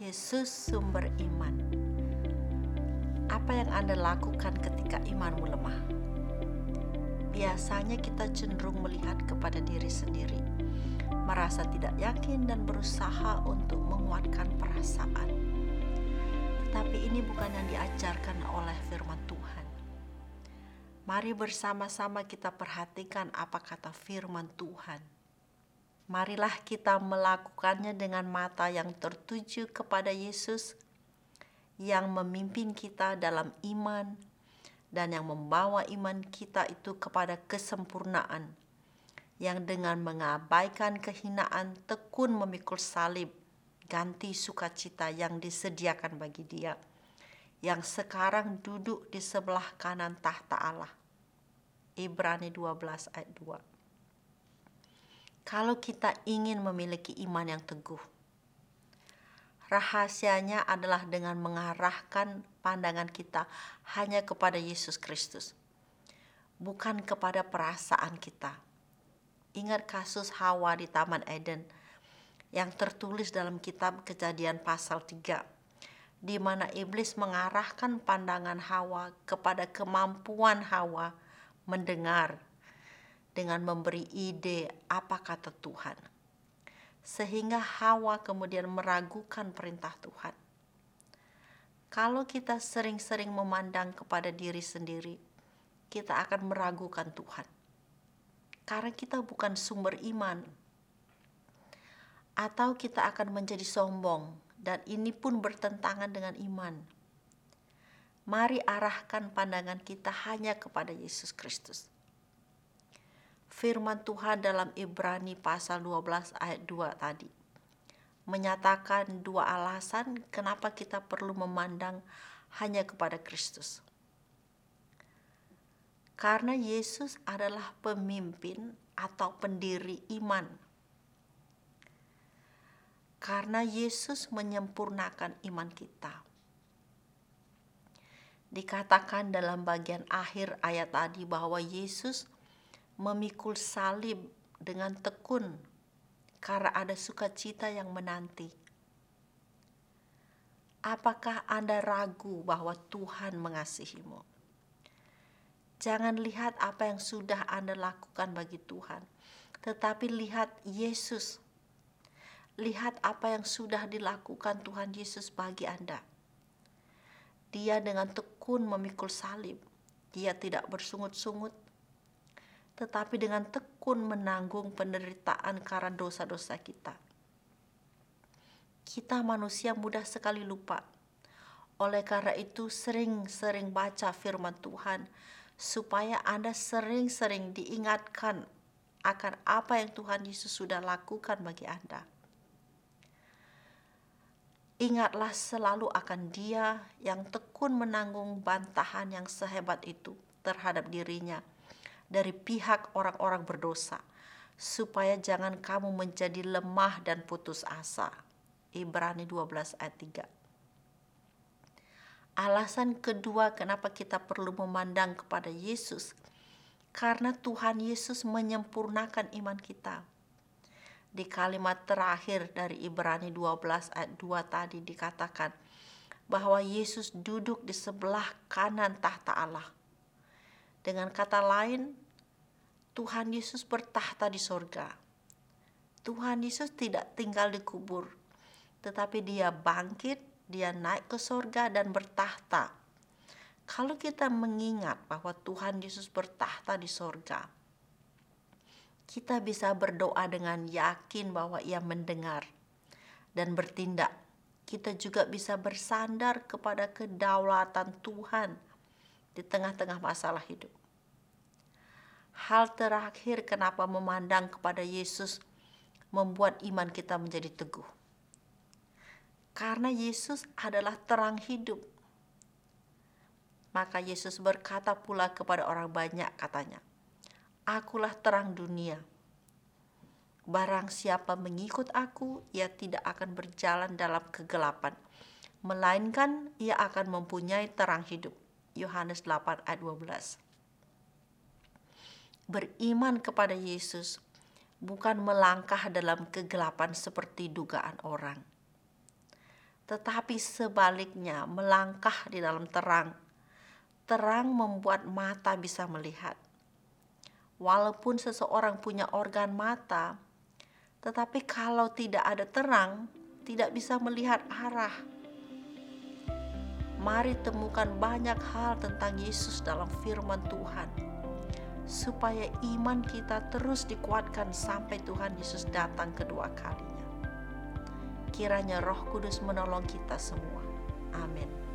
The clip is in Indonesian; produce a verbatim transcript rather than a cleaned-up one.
Yesus sumber iman. Apa yang Anda lakukan ketika imanmu lemah? Biasanya kita cenderung melihat kepada diri sendiri, merasa tidak yakin dan berusaha untuk menguatkan perasaan. Tetapi ini bukan yang diajarkan oleh firman Tuhan. Mari bersama-sama kita perhatikan apa kata firman Tuhan. Marilah kita melakukannya dengan mata yang tertuju kepada Yesus, yang memimpin kita dalam iman dan yang membawa iman kita itu kepada kesempurnaan, yang dengan mengabaikan kehinaan tekun memikul salib, ganti sukacita yang disediakan bagi Dia, yang sekarang duduk di sebelah kanan tahta Allah. Ibrani dua belas ayat dua. Kalau kita ingin memiliki iman yang teguh, rahasianya adalah dengan mengarahkan pandangan kita hanya kepada Yesus Kristus, bukan kepada perasaan kita. Ingat kasus Hawa di Taman Eden yang tertulis dalam kitab Kejadian pasal tiga, di mana iblis mengarahkan pandangan Hawa kepada kemampuan Hawa mendengar dengan memberi ide apa kata Tuhan, sehingga Hawa kemudian meragukan perintah Tuhan. Kalau kita sering-sering memandang kepada diri sendiri, kita akan meragukan Tuhan, karena kita bukan sumber iman. Atau kita akan menjadi sombong, dan ini pun bertentangan dengan iman. Mari arahkan pandangan kita hanya kepada Yesus Kristus. Firman Tuhan dalam Ibrani pasal dua belas ayat dua tadi menyatakan dua alasan kenapa kita perlu memandang hanya kepada Kristus. Karena Yesus adalah pemimpin atau pendiri iman. Karena Yesus menyempurnakan iman kita. Dikatakan dalam bagian akhir ayat tadi bahwa Yesus memikul salib dengan tekun karena ada sukacita yang menanti. Apakah Anda ragu bahwa Tuhan mengasihimu? Jangan lihat apa yang sudah Anda lakukan bagi Tuhan, tetapi lihat Yesus. Lihat apa yang sudah dilakukan Tuhan Yesus bagi Anda. Dia dengan tekun memikul salib. Dia tidak bersungut-sungut, tetapi dengan tekun menanggung penderitaan karena dosa-dosa kita. Kita manusia mudah sekali lupa. Oleh karena itu sering-sering baca firman Tuhan, supaya Anda sering-sering diingatkan akan apa yang Tuhan Yesus sudah lakukan bagi Anda. Ingatlah selalu akan Dia yang tekun menanggung bantahan yang sehebat itu terhadap dirinya dari pihak orang-orang berdosa, supaya jangan kamu menjadi lemah dan putus asa. Ibrani dua belas ayat tiga. Alasan kedua kenapa kita perlu memandang kepada Yesus, karena Tuhan Yesus menyempurnakan iman kita. Di kalimat terakhir dari Ibrani dua belas ayat dua tadi dikatakan bahwa Yesus duduk di sebelah kanan tahta Allah. Dengan kata lain, Tuhan Yesus bertahta di sorga. Tuhan Yesus tidak tinggal di kubur, tetapi Dia bangkit, Dia naik ke sorga dan bertahta. Kalau kita mengingat bahwa Tuhan Yesus bertahta di sorga, kita bisa berdoa dengan yakin bahwa Ia mendengar dan bertindak. Kita juga bisa bersandar kepada kedaulatan Tuhan di tengah-tengah masalah hidup. Hal terakhir kenapa memandang kepada Yesus membuat iman kita menjadi teguh. Karena Yesus adalah terang hidup. Maka Yesus berkata pula kepada orang banyak, katanya, "Akulah terang dunia. Barang siapa mengikut aku, ia tidak akan berjalan dalam kegelapan, melainkan ia akan mempunyai terang hidup." Yohanes delapan ayat dua belas. Beriman kepada Yesus bukan melangkah dalam kegelapan seperti dugaan orang, tetapi sebaliknya melangkah di dalam terang. Terang membuat mata bisa melihat. Walaupun seseorang punya organ mata, tetapi kalau tidak ada terang, tidak bisa melihat arah. Mari temukan banyak hal tentang Yesus dalam firman Tuhan, supaya iman kita terus dikuatkan sampai Tuhan Yesus datang kedua kalinya. Kiranya Roh Kudus menolong kita semua. Amin.